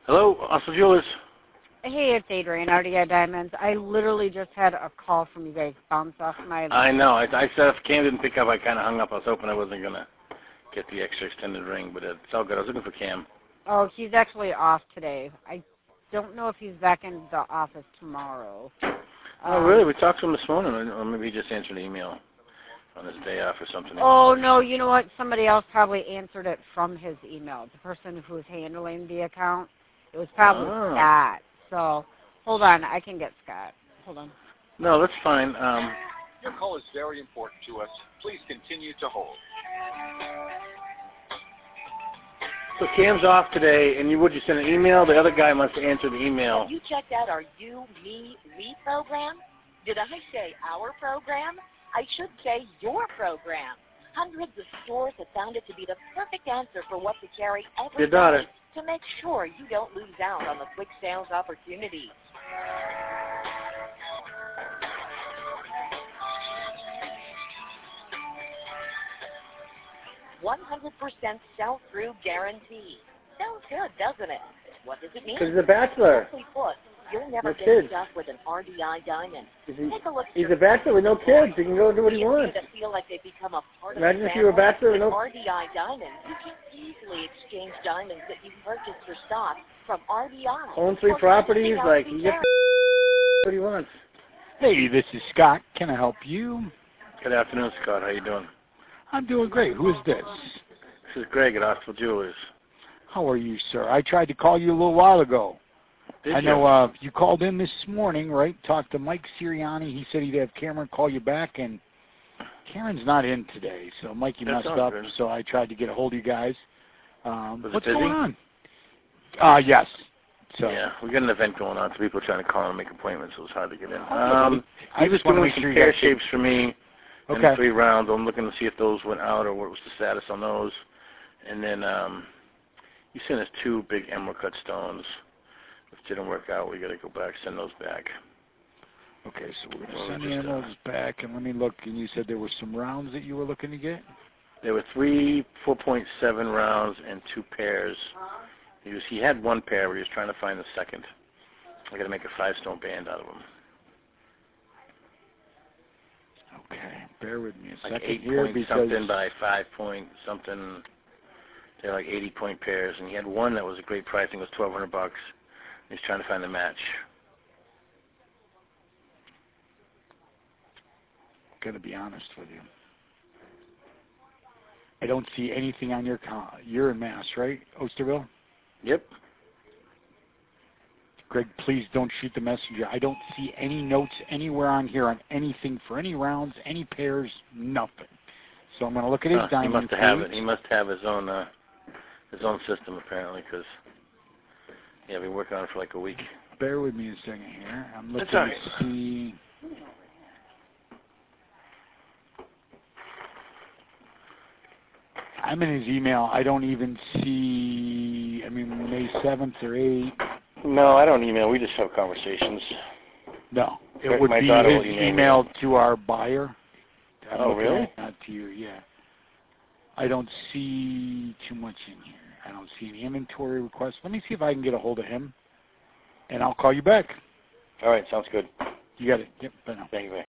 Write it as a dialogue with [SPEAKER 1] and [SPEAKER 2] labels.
[SPEAKER 1] Hello, Oscar Jewelers.
[SPEAKER 2] Hey, it's Adrienne, RDI Diamonds. I literally just had a call from you guys bounce off my...
[SPEAKER 1] I know. I said if Cam didn't pick up, I kind of hung up. I was hoping I wasn't going to get the extra extended ring, but it's all good. I was looking for Cam.
[SPEAKER 2] Oh, he's actually off today. I don't know if he's back in the office tomorrow.
[SPEAKER 1] Oh, really? We talked to him this morning, or maybe he just answered an email on his day off or something.
[SPEAKER 2] Oh, no, you know what? Somebody else probably answered it from his email. The person who was handling the account. It was probably Scott. So, hold on. I can get Scott. Hold on.
[SPEAKER 1] No, that's fine.
[SPEAKER 3] Your call is very important to us. Please continue to hold.
[SPEAKER 1] So Cam's off today, and you send an email? The other guy must answer the email.
[SPEAKER 4] Have you checked out our You, Me, We program? Did I say our program? I should say your program. Hundreds of stores have found it to be the perfect answer for what to carry every
[SPEAKER 1] Your daughter.
[SPEAKER 4] day to make sure you don't lose out on the quick sales opportunities. "100% sell-through guarantee." Sounds good, doesn't it? What does it mean?
[SPEAKER 1] Because he's a bachelor.
[SPEAKER 4] Simply put, you'll never
[SPEAKER 1] No
[SPEAKER 4] get
[SPEAKER 1] kids.
[SPEAKER 4] stuck with an RDI diamond. Take a look.
[SPEAKER 1] He's a bachelor with no kids. He can go do what he wants.
[SPEAKER 4] To feel like they become a part
[SPEAKER 1] Imagine
[SPEAKER 4] of the
[SPEAKER 1] if you were a bachelor with
[SPEAKER 4] with
[SPEAKER 1] no...
[SPEAKER 4] RDI diamonds, you can easily exchange diamonds that you purchased for stock from RDI.
[SPEAKER 1] Own 3 properties, like, he gets what he wants.
[SPEAKER 5] Hey, this is Scott. Can I help you?
[SPEAKER 1] Good afternoon, Scott. How you doing?
[SPEAKER 5] I'm doing great. Who is this?
[SPEAKER 1] This is Greg at Oscar Jewelers.
[SPEAKER 5] How are you, sir? I tried to call you a little while ago.
[SPEAKER 1] Did
[SPEAKER 5] I know you called in this morning, right? Talked to Mike Sirianni. He said he'd have Cameron call you back, and Karen's not in today, so Mikey messed up.
[SPEAKER 1] Good.
[SPEAKER 5] So I tried to get a hold of you guys. What's
[SPEAKER 1] busy?
[SPEAKER 5] going on? Yes. So
[SPEAKER 1] yeah, we got an event going on, so people are trying to call and make appointments, so it's hard to get in.
[SPEAKER 5] I
[SPEAKER 1] He was
[SPEAKER 5] just want to
[SPEAKER 1] doing
[SPEAKER 5] make
[SPEAKER 1] some
[SPEAKER 5] sure you
[SPEAKER 1] pear
[SPEAKER 5] guys
[SPEAKER 1] shapes for me in
[SPEAKER 5] Okay.
[SPEAKER 1] 3 rounds. I'm looking to see if those went out or what was the status on those. And then you sent us 2 big emerald cut stones. Which didn't work out. We got to go back, send those back.
[SPEAKER 5] Okay, so we're going to send the emeralds back, and let me look. And you said there were some rounds that you were looking to get?
[SPEAKER 1] There were 3 4.7 rounds and 2 pairs. He had 1 pair, but he was trying to find the second. I got to make a 5-stone band out of them.
[SPEAKER 5] Okay, bear with me a
[SPEAKER 1] Like
[SPEAKER 5] second
[SPEAKER 1] 8
[SPEAKER 5] here
[SPEAKER 1] point
[SPEAKER 5] because
[SPEAKER 1] something by 5 point something. They're like 80-point pairs, and he had 1 that was a great price. I think it was $1,200. He's trying to find the match.
[SPEAKER 5] I'm going to be honest with you. I don't see anything on your you're in Mass, right? Osterville?
[SPEAKER 1] Yep.
[SPEAKER 5] Greg, please don't shoot the messenger. I don't see any notes anywhere on here on anything for any rounds, any pairs, nothing. So I'm going to look at his diamond.
[SPEAKER 1] He must have it. He must have his own system apparently, because I've been working on it for like a week.
[SPEAKER 5] Bear with me a second here. I'm looking
[SPEAKER 1] That's
[SPEAKER 5] to see. I'm in his email. I don't even see, May 7th or 8th.
[SPEAKER 1] No, I don't email. We just have conversations.
[SPEAKER 5] No. It would
[SPEAKER 1] My
[SPEAKER 5] be
[SPEAKER 1] daughter
[SPEAKER 5] his
[SPEAKER 1] will email
[SPEAKER 5] email
[SPEAKER 1] me.
[SPEAKER 5] to our buyer.
[SPEAKER 1] Oh, really?
[SPEAKER 5] Not to you, yeah. I don't see too much in here. I don't see any inventory requests. Let me see if I can get a hold of him, and I'll call you back.
[SPEAKER 1] All right, sounds good.
[SPEAKER 5] You got it. Yep, bye now.
[SPEAKER 1] Thank you, man.